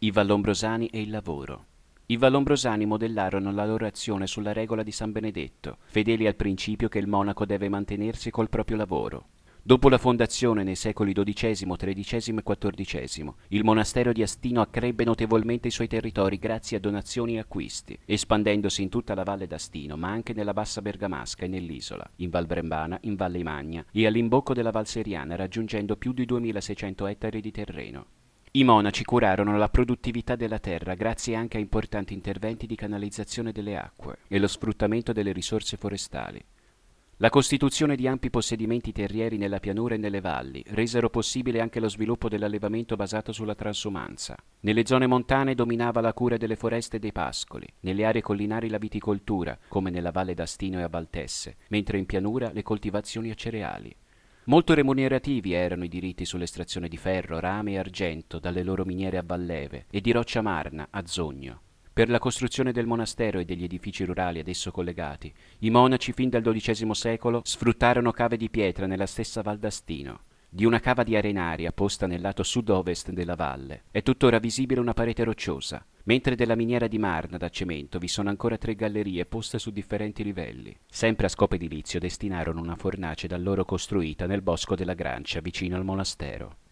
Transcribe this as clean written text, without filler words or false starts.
I Vallombrosani e il lavoro. I Vallombrosani modellarono la loro azione sulla regola di San Benedetto, fedeli al principio che il monaco deve mantenersi col proprio lavoro. Dopo la fondazione nei secoli XII, XIII e XIV, il monastero di Astino accrebbe notevolmente i suoi territori grazie a donazioni e acquisti, espandendosi in tutta la valle d'Astino, ma anche nella bassa bergamasca e nell'isola, in Val Brembana, in Valle Magna e all'imbocco della Val Seriana, raggiungendo più di 2600 ettari di terreno. I monaci curarono la produttività della terra grazie anche a importanti interventi di canalizzazione delle acque e lo sfruttamento delle risorse forestali. La costituzione di ampi possedimenti terrieri nella pianura e nelle valli resero possibile anche lo sviluppo dell'allevamento basato sulla transumanza. Nelle zone montane dominava la cura delle foreste e dei pascoli, nelle aree collinari la viticoltura, come nella Valle d'Astino e a Valtesse, mentre in pianura le coltivazioni a cereali. Molto remunerativi erano i diritti sull'estrazione di ferro, rame e argento dalle loro miniere a Valleve e di roccia marna a Zogno. Per la costruzione del monastero e degli edifici rurali ad esso collegati, i monaci fin dal XII secolo sfruttarono cave di pietra nella stessa Val d'Astino. Di una cava di arenaria posta nel lato sud-ovest della valle è tuttora visibile una parete rocciosa, mentre della miniera di Marna da cemento vi sono ancora 3 gallerie poste su differenti livelli. Sempre a scopo edilizio destinarono una fornace da loro costruita nel bosco della Grancia vicino al monastero.